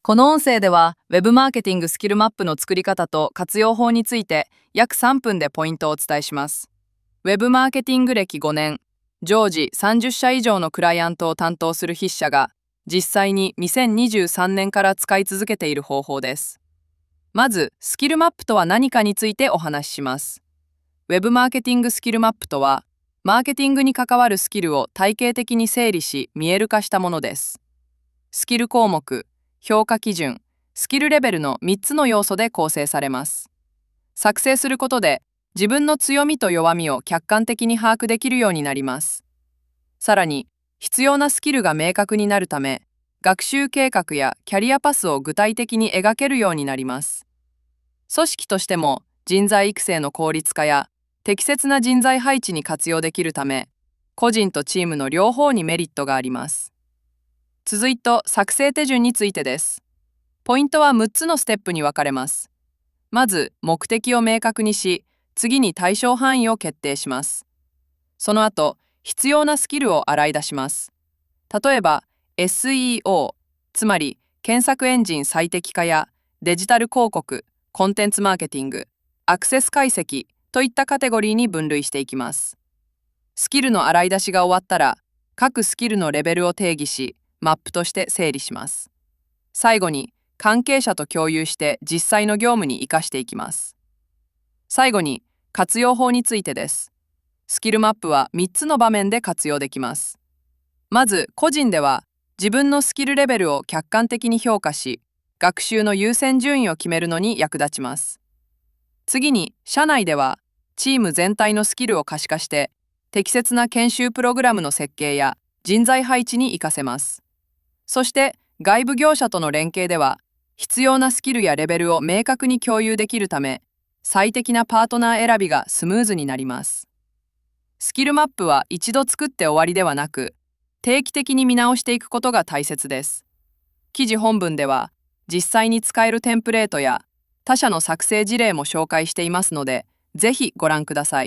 この音声では、ウェブマーケティングスキルマップの作り方と活用法について約3分でポイントをお伝えします。ウェブマーケティング歴5年、常時30社以上のクライアントを担当する筆者が、実際に2023年から使い続けている方法です。まず、スキルマップとは何かについてお話しします。ウェブマーケティングスキルマップとは、マーケティングに関わるスキルを体系的に整理し見える化したものです。スキル項目、評価基準、スキルレベルの3つの要素で構成されます。作成することで自分の強みと弱みを客観的に把握できるようになります。さらに、必要なスキルが明確になるため、学習計画やキャリアパスを具体的に描けるようになります。組織としても人材育成の効率化や適切な人材配置に活用できるため、個人とチームの両方にメリットがあります。続いて作成手順についてです。ポイントは6つのステップに分かれます。まず、目的を明確にし、次に対象範囲を決定します。その後、必要なスキルを洗い出します。例えば、SEO、つまり検索エンジン最適化やデジタル広告、コンテンツマーケティング、アクセス解析といったカテゴリーに分類していきます。スキルの洗い出しが終わったら、各スキルのレベルを定義し、マップとして整理します。最後に、関係者と共有して実際の業務に生かしていきます。最後に、活用法についてです。スキルマップは3つの場面で活用できます。まず、個人では、自分のスキルレベルを客観的に評価し、学習の優先順位を決めるのに役立ちます。次に、社内では、チーム全体のスキルを可視化して、適切な研修プログラムの設計や人材配置に活かせます。そして外部業者との連携では、必要なスキルやレベルを明確に共有できるため、最適なパートナー選びがスムーズになります。スキルマップは一度作って終わりではなく、定期的に見直していくことが大切です。記事本文では、実際に使えるテンプレートや他社の作成事例も紹介していますので、ぜひご覧ください。